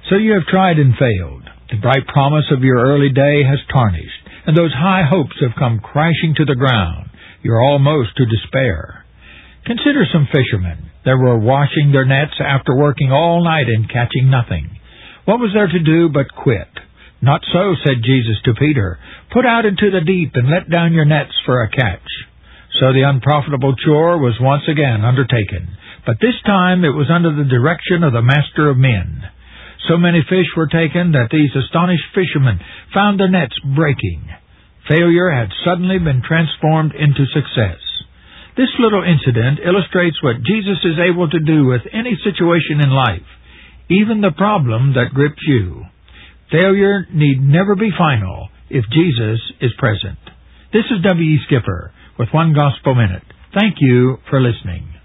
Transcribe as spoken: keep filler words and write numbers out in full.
So you have tried and failed. The bright promise of your early day has tarnished, and those high hopes have come crashing to the ground. You're almost to despair. Consider some fishermen. They were washing their nets after working all night and catching nothing. What was there to do but quit? Not so, said Jesus to Peter. Put out into the deep and let down your nets for a catch. So the unprofitable chore was once again undertaken, but this time it was under the direction of the Master of men. So many fish were taken that these astonished fishermen found their nets breaking. Failure had suddenly been transformed into success. This little incident illustrates what Jesus is able to do with any situation in life, even the problem that grips you. Failure need never be final if Jesus is present. This is W E. Skipper with One Gospel Minute. Thank you for listening.